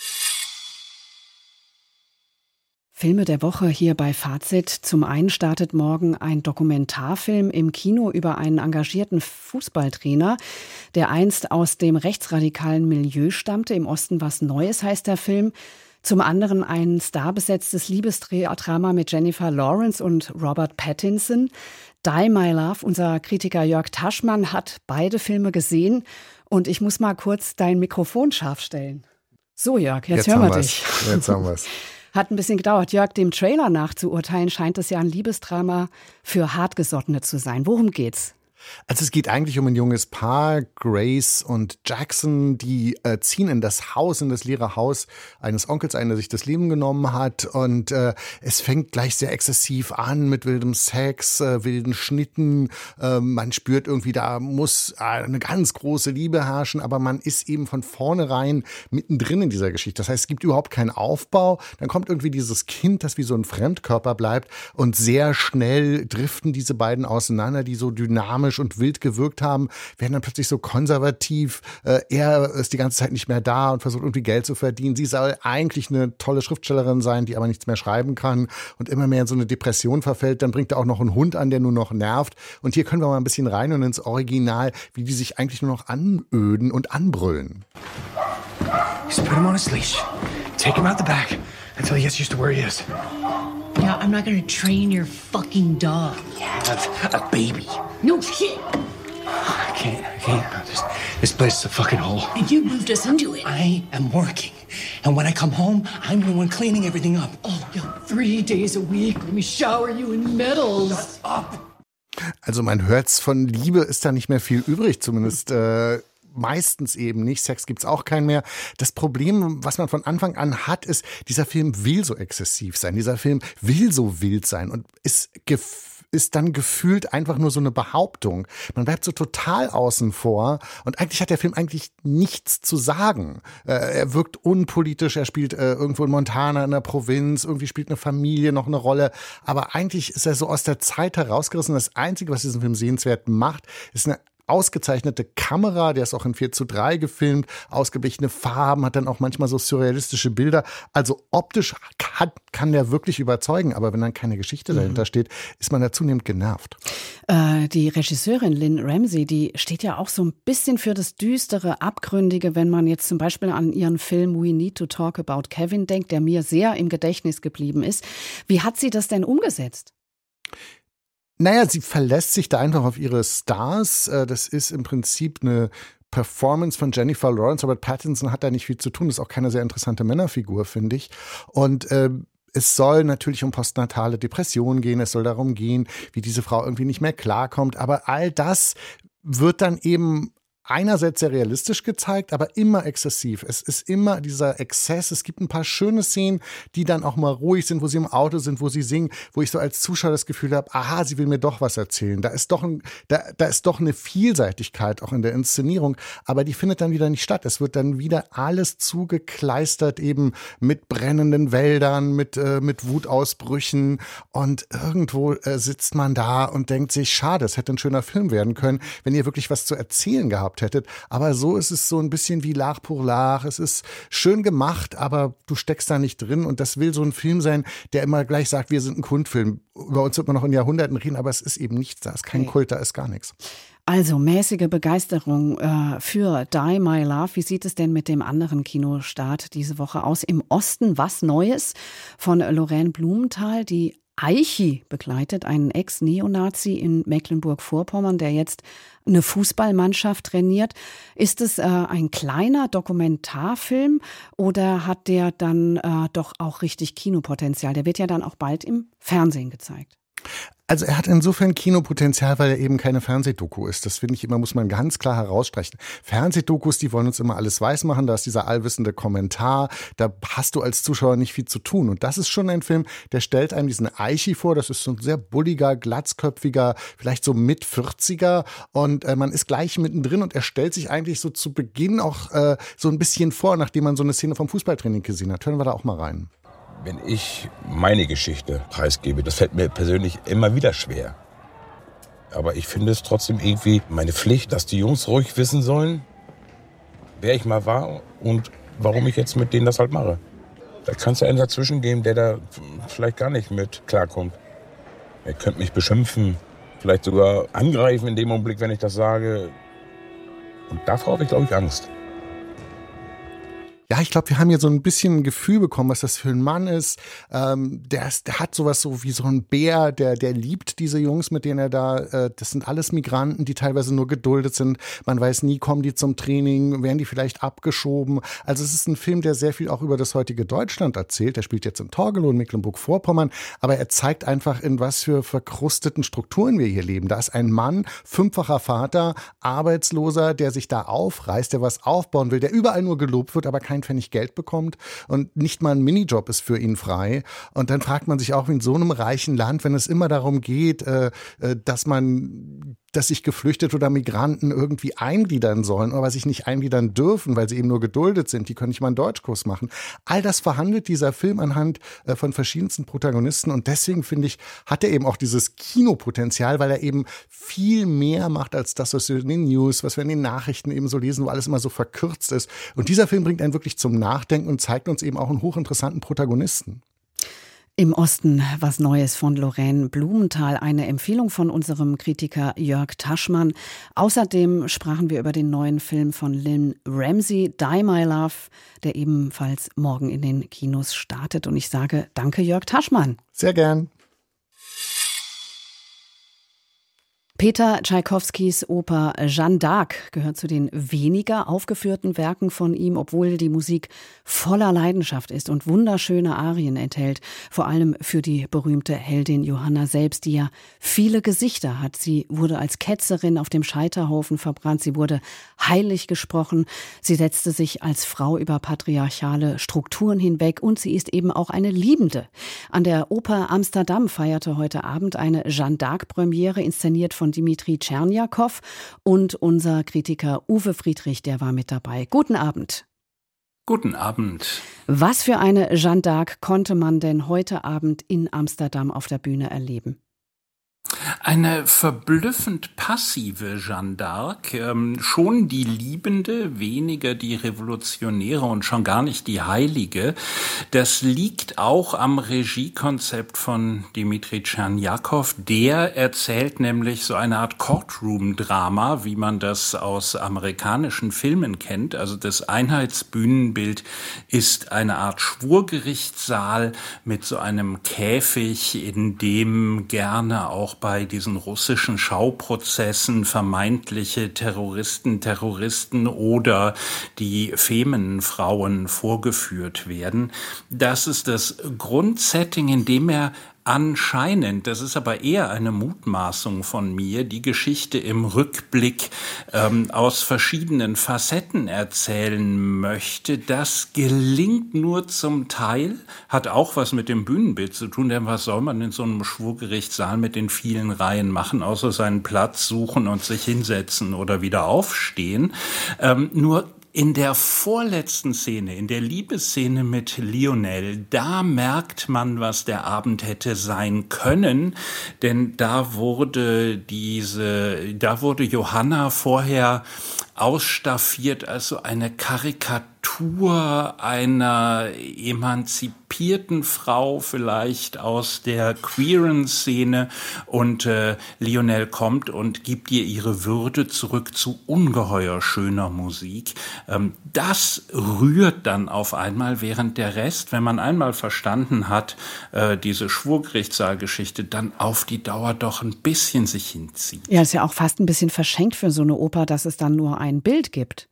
Filme der Woche hier bei Fazit. Zum einen startet morgen ein Dokumentarfilm im Kino über einen engagierten Fußballtrainer, der einst aus dem rechtsradikalen Milieu stammte. Im Osten was Neues heißt der Film. Zum anderen ein starbesetztes Liebesdrama mit Jennifer Lawrence und Robert Pattinson. Die My Love. Unser Kritiker Jörg Taschmann hat beide Filme gesehen. Und ich muss mal kurz dein Mikrofon scharf stellen. So Jörg, jetzt, jetzt hören wir dich. Jetzt haben wir es. Hat ein bisschen gedauert. Jörg, dem Trailer nach zu urteilen, scheint es ja ein Liebesdrama für Hartgesottene zu sein. Worum geht's? Also es geht eigentlich um ein junges Paar, Grace und Jackson, die äh, ziehen in das Haus, in das leere Haus eines Onkels ein, der sich das Leben genommen hat. Und äh, es fängt gleich sehr exzessiv an mit wildem Sex, äh, wilden Schnitten. Äh, man spürt irgendwie, da muss äh, eine ganz große Liebe herrschen, aber man ist eben von vornherein mittendrin in dieser Geschichte. Das heißt, es gibt überhaupt keinen Aufbau. Dann kommt irgendwie dieses Kind, das wie so ein Fremdkörper bleibt und sehr schnell driften diese beiden auseinander, die so dynamisch dynamisch und wild gewirkt haben, werden dann plötzlich so konservativ. Äh, er ist die ganze Zeit nicht mehr da und versucht irgendwie Geld zu verdienen. Sie soll eigentlich eine tolle Schriftstellerin sein, die aber nichts mehr schreiben kann und immer mehr in so eine Depression verfällt. Dann bringt er auch noch einen Hund an, der nur noch nervt. Und hier können wir mal ein bisschen rein und ins Original, wie die sich eigentlich nur noch anöden und anbrüllen. Just put him on his leash. Take him out the back until he gets used to where he is. Yeah, I'm not gonna train your fucking dog. That's a baby. No shit. I can't, I can't. This, this place is a fucking hole. And you moved us into it. I am working. And when I come home, I'm the one cleaning everything up. Oh, yo, three days a week. Let me shower you in medals. Shut up. Also man hört's, von Liebe ist da nicht mehr viel übrig, zumindest äh, meistens eben nicht. Sex gibt's auch keinen mehr. Das Problem, was man von Anfang an hat, ist, dieser Film will so exzessiv sein. Dieser Film will so wild sein und ist gef- ist dann gefühlt einfach nur so eine Behauptung. Man bleibt so total außen vor und eigentlich hat der Film eigentlich nichts zu sagen. Äh, er wirkt unpolitisch, er spielt äh, irgendwo in Montana in der Provinz, irgendwie spielt eine Familie noch eine Rolle, aber eigentlich ist er so aus der Zeit herausgerissen. Das Einzige, was diesen Film sehenswert macht, ist eine ausgezeichnete Kamera, der ist auch in vier zu drei gefilmt, ausgeblichene Farben, hat dann auch manchmal so surrealistische Bilder. Also optisch kann, kann der wirklich überzeugen, aber wenn dann keine Geschichte mhm. dahinter steht, ist man da zunehmend genervt. Äh, die Regisseurin Lynn Ramsey, die steht ja auch so ein bisschen für das Düstere, Abgründige, wenn man jetzt zum Beispiel an ihren Film We Need to Talk About Kevin denkt, der mir sehr im Gedächtnis geblieben ist. Wie hat sie das denn umgesetzt? Naja, sie verlässt sich da einfach auf ihre Stars. Das ist im Prinzip eine Performance von Jennifer Lawrence. Robert Pattinson hat da nicht viel zu tun. Das ist auch keine sehr interessante Männerfigur, finde ich. Und äh, es soll natürlich um postnatale Depressionen gehen. Es soll darum gehen, wie diese Frau irgendwie nicht mehr klarkommt. Aber all das wird dann eben einerseits sehr realistisch gezeigt, aber immer exzessiv. Es ist immer dieser Exzess. Es gibt ein paar schöne Szenen, die dann auch mal ruhig sind, wo sie im Auto sind, wo sie singen, wo ich so als Zuschauer das Gefühl habe, aha, sie will mir doch was erzählen. Da ist doch, ein, da, da ist doch eine Vielseitigkeit auch in der Inszenierung, aber die findet dann wieder nicht statt. Es wird dann wieder alles zugekleistert eben mit brennenden Wäldern, mit, äh, mit Wutausbrüchen und irgendwo äh, sitzt man da und denkt sich, schade, es hätte ein schöner Film werden können, wenn ihr wirklich was zu erzählen gehabt hättet. Aber so ist es so ein bisschen wie L'Art pour l'Art. Es ist schön gemacht, aber du steckst da nicht drin. Und das will so ein Film sein, der immer gleich sagt, wir sind ein Kultfilm. Über uns wird man noch in Jahrhunderten reden, aber es ist eben nichts. Da ist kein okay. Kult, da ist gar nichts. Also mäßige Begeisterung äh, für Die My Love. Wie sieht es denn mit dem anderen Kinostart diese Woche aus? Im Osten was Neues von Lorraine Blumenthal, die Eichi begleitet, einen Ex-Neonazi in Mecklenburg-Vorpommern, der jetzt eine Fußballmannschaft trainiert. Ist es äh, ein kleiner Dokumentarfilm oder hat der dann äh, doch auch richtig Kinopotenzial? Der wird ja dann auch bald im Fernsehen gezeigt. Also er hat insofern Kinopotenzial, weil er eben keine Fernsehdoku ist. Das finde ich immer, muss man ganz klar herausstreichen. Fernsehdokus, die wollen uns immer alles weismachen. Da ist dieser allwissende Kommentar. Da hast du als Zuschauer nicht viel zu tun. Und das ist schon ein Film, der stellt einem diesen Eichi vor. Das ist so ein sehr bulliger, glatzköpfiger, vielleicht so mit vierziger. Und äh, man ist gleich mittendrin und er stellt sich eigentlich so zu Beginn auch äh, so ein bisschen vor, nachdem man so eine Szene vom Fußballtraining gesehen hat. Hören wir da auch mal rein. Wenn ich meine Geschichte preisgebe, das fällt mir persönlich immer wieder schwer. Aber ich finde es trotzdem irgendwie meine Pflicht, dass die Jungs ruhig wissen sollen, wer ich mal war und warum ich jetzt mit denen das halt mache. Da kann es ja einen dazwischen geben, der da vielleicht gar nicht mit klarkommt. Er könnte mich beschimpfen, vielleicht sogar angreifen in dem Augenblick, wenn ich das sage. Und davor habe ich, glaube ich, Angst. Ja, ich glaube, wir haben hier so ein bisschen ein Gefühl bekommen, was das für ein Mann ist. Ähm, der, ist, der hat sowas so wie so ein Bär, der, der liebt diese Jungs, mit denen er da, äh, das sind alles Migranten, die teilweise nur geduldet sind. Man weiß nie, kommen die zum Training, werden die vielleicht abgeschoben. Also es ist ein Film, der sehr viel auch über das heutige Deutschland erzählt. Der spielt jetzt in Torgelow in Mecklenburg-Vorpommern, aber er zeigt einfach, in was für verkrusteten Strukturen wir hier leben. Da ist ein Mann, fünffacher Vater, Arbeitsloser, der sich da aufreißt, der was aufbauen will, der überall nur gelobt wird, aber kein Pfennig Geld bekommt und nicht mal ein Minijob ist für ihn frei. Und dann fragt man sich auch, in so einem reichen Land, wenn es immer darum geht, äh, dass man dass sich Geflüchtete oder Migranten irgendwie eingliedern sollen, aber sich nicht eingliedern dürfen, weil sie eben nur geduldet sind. Die können nicht mal einen Deutschkurs machen. All das verhandelt dieser Film anhand äh, von verschiedensten Protagonisten und deswegen finde ich, hat er eben auch dieses Kinopotenzial, weil er eben viel mehr macht als das, was wir in den News, was wir in den Nachrichten eben so lesen, wo alles immer so verkürzt ist. Und dieser Film bringt einen wirklich zum Nachdenken und zeigt uns eben auch einen hochinteressanten Protagonisten. Im Osten was Neues von Lorraine Blumenthal, eine Empfehlung von unserem Kritiker Jörg Taschmann. Außerdem sprachen wir über den neuen Film von Lynn Ramsey, Die My Love, der ebenfalls morgen in den Kinos startet. Und ich sage danke, Jörg Taschmann. Sehr gern. Peter Tschaikowskis Oper Jeanne d'Arc gehört zu den weniger aufgeführten Werken von ihm, obwohl die Musik voller Leidenschaft ist und wunderschöne Arien enthält. Vor allem für die berühmte Heldin Johanna selbst, die ja viele Gesichter hat. Sie wurde als Ketzerin auf dem Scheiterhaufen verbrannt, sie wurde heilig gesprochen, sie setzte sich als Frau über patriarchale Strukturen hinweg und sie ist eben auch eine Liebende. An der Oper Amsterdam feierte heute Abend eine Jeanne d'Arc-Premiere, inszeniert von Dimitri Tscherniakow, und unser Kritiker Uwe Friedrich, der war mit dabei. Guten Abend. Guten Abend. Was für eine Jeanne d'Arc konnte man denn heute Abend in Amsterdam auf der Bühne erleben? Eine verblüffend passive Jeanne d'Arc, ähm, schon die Liebende, weniger die Revolutionäre und schon gar nicht die Heilige. Das liegt auch am Regiekonzept von Dimitri Tscherniakow. Der erzählt nämlich so eine Art Courtroom-Drama, wie man das aus amerikanischen Filmen kennt. Also das Einheitsbühnenbild ist eine Art Schwurgerichtssaal mit so einem Käfig, in dem gerne auch bei diesen russischen Schauprozessen vermeintliche Terroristen, Terroristen oder die Femenfrauen vorgeführt werden. Das ist das Grundsetting, in dem er anscheinend, das ist aber eher eine Mutmaßung von mir, die Geschichte im Rückblick ähm, aus verschiedenen Facetten erzählen möchte. Das gelingt nur zum Teil, hat auch was mit dem Bühnenbild zu tun, denn was soll man in so einem Schwurgerichtssaal mit den vielen Reihen machen, außer seinen Platz suchen und sich hinsetzen oder wieder aufstehen. Ähm, nur in der vorletzten Szene, in der Liebesszene mit Lionel, da merkt man, was der Abend hätte sein können, denn da wurde diese, da wurde Johanna vorher ausstaffiert als so eine Karikatur einer emanzipierten Frau, vielleicht aus der queeren Szene, und äh, Lionel kommt und gibt ihr ihre Würde zurück zu ungeheuer schöner Musik. Ähm, das rührt dann auf einmal, während der Rest, wenn man einmal verstanden hat, äh, diese Schwurgerichtssaalgeschichte, dann auf die Dauer doch ein bisschen sich hinzieht. Ja, ist ja auch fast ein bisschen verschenkt für so eine Oper, dass es dann nur ein Bild gibt.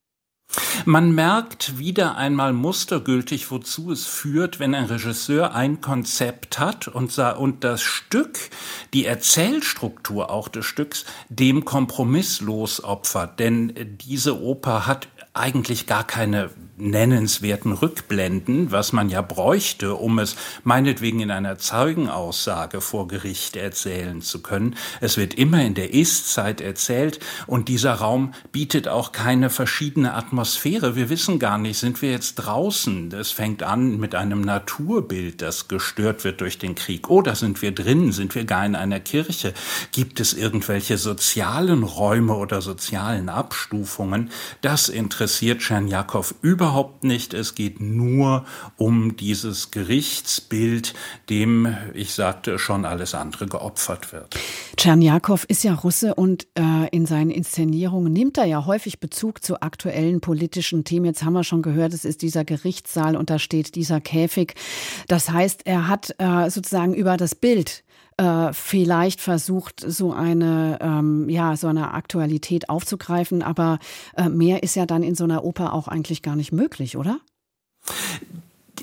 Man merkt wieder einmal mustergültig, wozu es führt, wenn ein Regisseur ein Konzept hat und, und das Stück, die Erzählstruktur auch des Stücks, dem kompromisslos opfert. Denn diese Oper hat eigentlich gar keine nennenswerten Rückblenden, was man ja bräuchte, um es meinetwegen in einer Zeugenaussage vor Gericht erzählen zu können. Es wird immer in der Ist-Zeit erzählt und dieser Raum bietet auch keine verschiedene Atmosphäre. Wir wissen gar nicht, sind wir jetzt draußen? Das fängt an mit einem Naturbild, das gestört wird durch den Krieg. Oder sind wir drinnen? Sind wir gar in einer Kirche? Gibt es irgendwelche sozialen Räume oder sozialen Abstufungen? Das interessiert Tscherniakow überhaupt Überhaupt nicht. Es geht nur um dieses Gerichtsbild, dem, ich sagte schon, alles andere geopfert wird. Tscherniakow ist ja Russe und äh, in seinen Inszenierungen nimmt er ja häufig Bezug zu aktuellen politischen Themen. Jetzt haben wir schon gehört, es ist dieser Gerichtssaal und da steht dieser Käfig. Das heißt, er hat äh, sozusagen über das Bild Äh, vielleicht versucht, so eine, ähm, ja, so eine Aktualität aufzugreifen, aber äh, mehr ist ja dann in so einer Oper auch eigentlich gar nicht möglich, oder?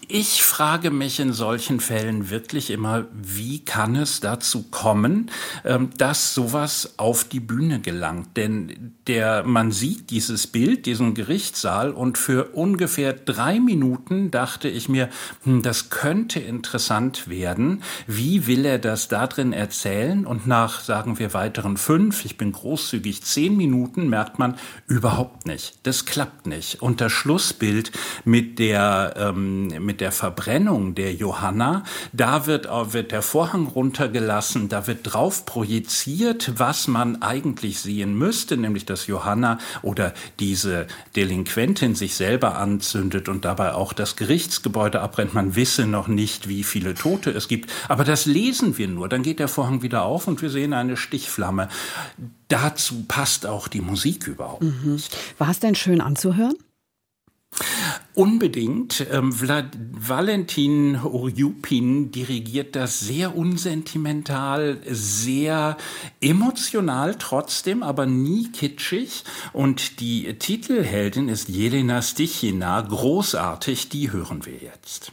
ich frage mich in solchen Fällen wirklich immer, wie kann es dazu kommen, dass sowas auf die Bühne gelangt? Denn der, man sieht dieses Bild, diesen Gerichtssaal, und für ungefähr drei Minuten dachte ich mir, hm, das könnte interessant werden. Wie will er das da drin erzählen? Und nach, sagen wir, weiteren fünf, ich bin großzügig, zehn Minuten, merkt man, überhaupt nicht. Das klappt nicht. Und das Schlussbild mit der, ähm, mit der Verbrennung der Johanna, da wird, wird der Vorhang runtergelassen, da wird drauf projiziert, was man eigentlich sehen müsste, nämlich dass Johanna oder diese Delinquentin sich selber anzündet und dabei auch das Gerichtsgebäude abbrennt. Man wisse noch nicht, wie viele Tote es gibt. Aber das lesen wir nur. Dann geht der Vorhang wieder auf und wir sehen eine Stichflamme. Dazu passt auch die Musik überhaupt mhm. nicht. War es denn schön anzuhören? Unbedingt. Ähm, Vlad, Valentin Urjupin dirigiert das sehr unsentimental, sehr emotional trotzdem, aber nie kitschig. Und die Titelheldin ist Jelena Stichina, großartig, die hören wir jetzt.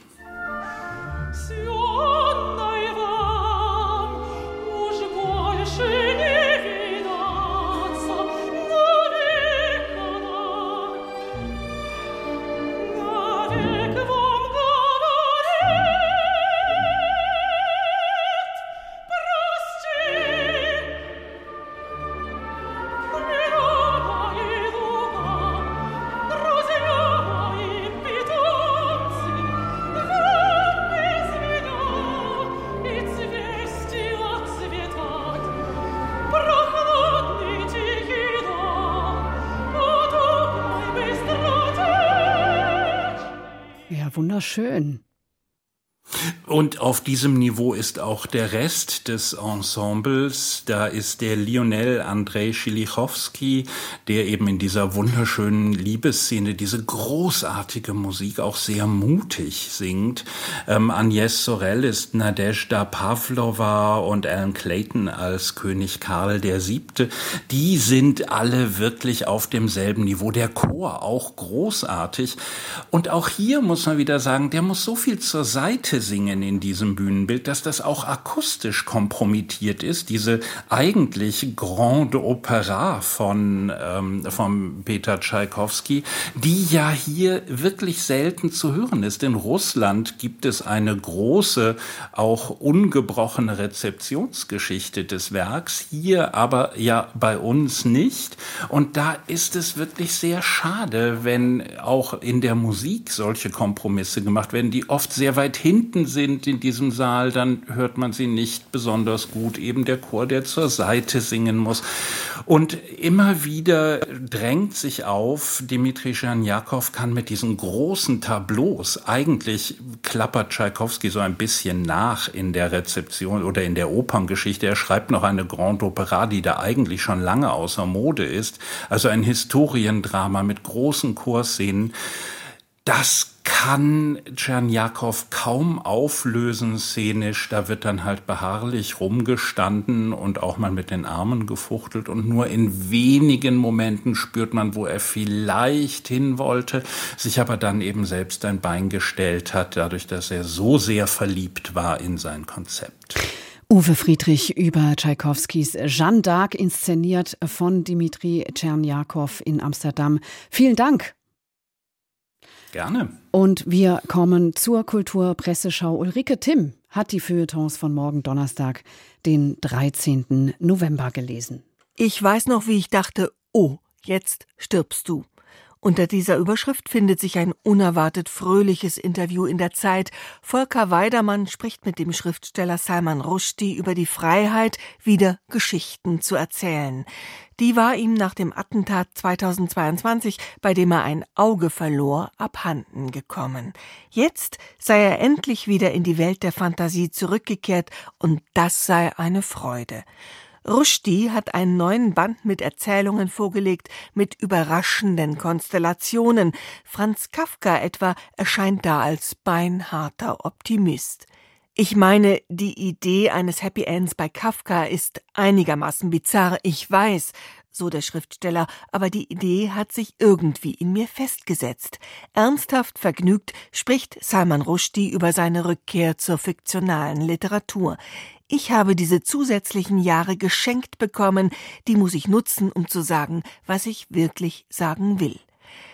Wunderschön. Und auf diesem Niveau ist auch der Rest des Ensembles. Da ist der Lionel Andrei Schilichowski, der eben in dieser wunderschönen Liebesszene diese großartige Musik auch sehr mutig singt. Ähm, Agnès Sorel ist Nadezhda Pavlova und Alan Clayton als König Karl der Siebte. Die sind alle wirklich auf demselben Niveau. Der Chor auch großartig. Und auch hier muss man wieder sagen, der muss so viel zur Seite singen in diesem Bühnenbild, dass das auch akustisch kompromittiert ist. Diese eigentlich Grande Opera von, ähm, von Peter Tschaikowski, die ja hier wirklich selten zu hören ist. In Russland gibt es eine große, auch ungebrochene Rezeptionsgeschichte des Werks, hier aber ja bei uns nicht. Und da ist es wirklich sehr schade, wenn auch in der Musik solche Kompromisse gemacht werden, die oft sehr weit hinten sind in diesem Saal, dann hört man sie nicht besonders gut. Eben der Chor, der zur Seite singen muss. Und immer wieder drängt sich auf, Dmitri Tschernjakow kann mit diesen großen Tableaus, eigentlich klappert Tschaikowski so ein bisschen nach in der Rezeption oder in der Operngeschichte. Er schreibt noch eine Grande Opera, die da eigentlich schon lange außer Mode ist. Also ein Historiendrama mit großen Chorszenen. Das kann Tschernjakow kaum auflösen szenisch. Da wird dann halt beharrlich rumgestanden und auch mal mit den Armen gefuchtelt. Und nur in wenigen Momenten spürt man, wo er vielleicht hin wollte, sich aber dann eben selbst ein Bein gestellt hat, dadurch, dass er so sehr verliebt war in sein Konzept. Uwe Friedrich über Tschaikowskis Jeanne d'Arc, inszeniert von Dmitri Tschernjakow in Amsterdam. Vielen Dank. Gerne. Und wir kommen zur Kulturpresseschau. Ulrike Timm hat die Feuilletons von morgen Donnerstag, den dreizehnten November, gelesen. Ich weiß noch, wie ich dachte, oh, jetzt stirbst du. Unter dieser Überschrift findet sich ein unerwartet fröhliches Interview in der Zeit. Volker Weidermann spricht mit dem Schriftsteller Salman Rushdie über die Freiheit, wieder Geschichten zu erzählen. Die war ihm nach dem Attentat zweitausendzweiundzwanzig, bei dem er ein Auge verlor, abhanden gekommen. Jetzt sei er endlich wieder in die Welt der Fantasie zurückgekehrt und das sei eine Freude. Rushdie hat einen neuen Band mit Erzählungen vorgelegt, mit überraschenden Konstellationen. Franz Kafka etwa erscheint da als beinharter Optimist. Ich meine, die Idee eines Happy Ends bei Kafka ist einigermaßen bizarr, ich weiß. so der Schriftsteller, aber die Idee hat sich irgendwie in mir festgesetzt. Ernsthaft vergnügt spricht Salman Rushdie über seine Rückkehr zur fiktionalen Literatur. Ich habe diese zusätzlichen Jahre geschenkt bekommen, die muss ich nutzen, um zu sagen, was ich wirklich sagen will.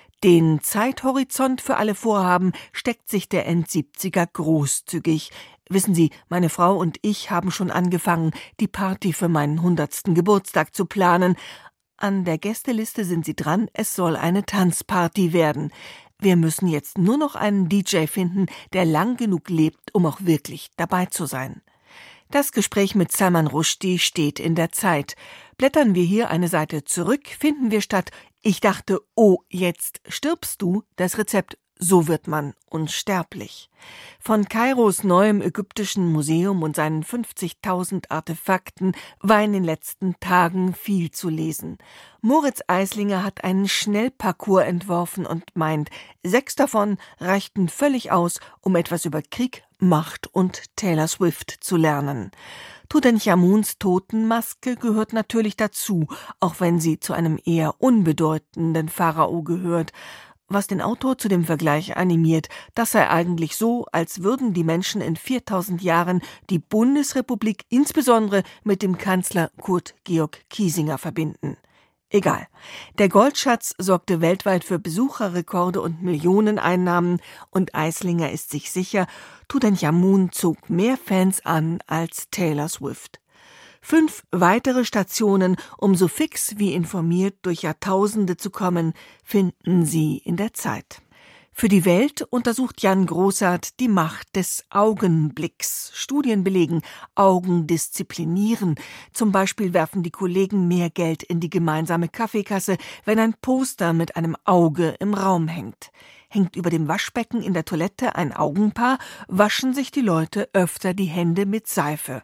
Den Zeithorizont für alle Vorhaben steckt sich der Endsiebziger großzügig. Wissen Sie, meine Frau und ich haben schon angefangen, die Party für meinen hundertsten Geburtstag zu planen. An der Gästeliste sind Sie dran, es soll eine Tanzparty werden. Wir müssen jetzt nur noch einen D J finden, der lang genug lebt, um auch wirklich dabei zu sein. Das Gespräch mit Salman Rushdie steht in der Zeit. Blättern wir hier eine Seite zurück, finden wir statt »Ich dachte, oh, jetzt stirbst du« das Rezept »So wird man unsterblich«. Von Kairos neuem ägyptischen Museum und seinen fünfzigtausend Artefakten war in den letzten Tagen viel zu lesen. Moritz Eislinger hat einen Schnellparcours entworfen und meint, sechs davon reichten völlig aus, um etwas über Krieg, Macht und Taylor Swift zu lernen. Tutanchamuns Totenmaske gehört natürlich dazu, auch wenn sie zu einem eher unbedeutenden Pharao gehört. Was den Autor zu dem Vergleich animiert, das sei eigentlich so, als würden die Menschen in viertausend Jahren die Bundesrepublik insbesondere mit dem Kanzler Kurt Georg Kiesinger verbinden. Egal. Der Goldschatz sorgte weltweit für Besucherrekorde und Millioneneinnahmen und Eislinger ist sich sicher, Tutanchamun zog mehr Fans an als Taylor Swift. Fünf weitere Stationen, um so fix wie informiert durch Jahrtausende zu kommen, finden Sie in der Zeit. Für die Welt untersucht Jan Großart die Macht des Augenblicks. Studien belegen, Augen disziplinieren. Zum Beispiel werfen die Kollegen mehr Geld in die gemeinsame Kaffeekasse, wenn ein Poster mit einem Auge im Raum hängt. Hängt über dem Waschbecken in der Toilette ein Augenpaar, waschen sich die Leute öfter die Hände mit Seife.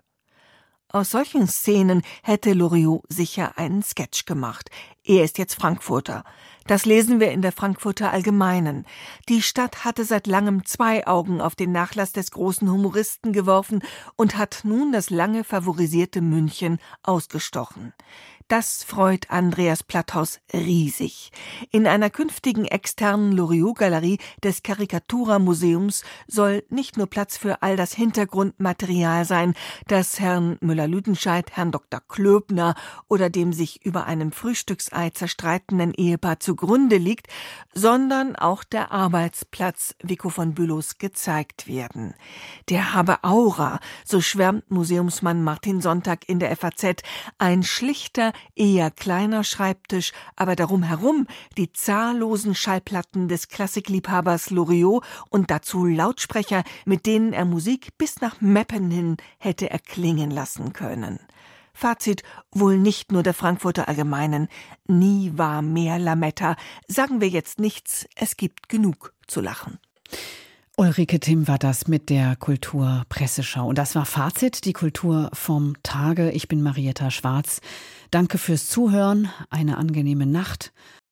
Aus solchen Szenen hätte Loriot sicher einen Sketch gemacht. Er ist jetzt Frankfurter. Das lesen wir in der Frankfurter Allgemeinen. Die Stadt hatte seit langem zwei Augen auf den Nachlass des großen Humoristen geworfen und hat nun das lange favorisierte München ausgestochen. Das freut Andreas Platthaus riesig. In einer künftigen externen Loriot-Galerie des Karikatura-Museums soll nicht nur Platz für all das Hintergrundmaterial sein, das Herrn Müller-Lüdenscheid, Herrn Doktor Klöbner oder dem sich über einem Frühstücksei zerstreitenden Ehepaar zugrunde liegt, sondern auch der Arbeitsplatz Vico von Bülows gezeigt werden. Der habe Aura, so schwärmt Museumsmann Martin Sonntag in der F A Z, ein schlichter, eher kleiner Schreibtisch, aber darum herum die zahllosen Schallplatten des Klassikliebhabers Loriot und dazu Lautsprecher, mit denen er Musik bis nach Meppen hin hätte erklingen lassen können. Fazit wohl nicht nur der Frankfurter Allgemeinen. Nie war mehr Lametta. Sagen wir jetzt nichts, es gibt genug zu lachen. Ulrike Timm war das mit der Kulturpresseschau. Und das war Fazit, die Kultur vom Tage. Ich bin Marietta Schwarz. Danke fürs Zuhören, eine angenehme Nacht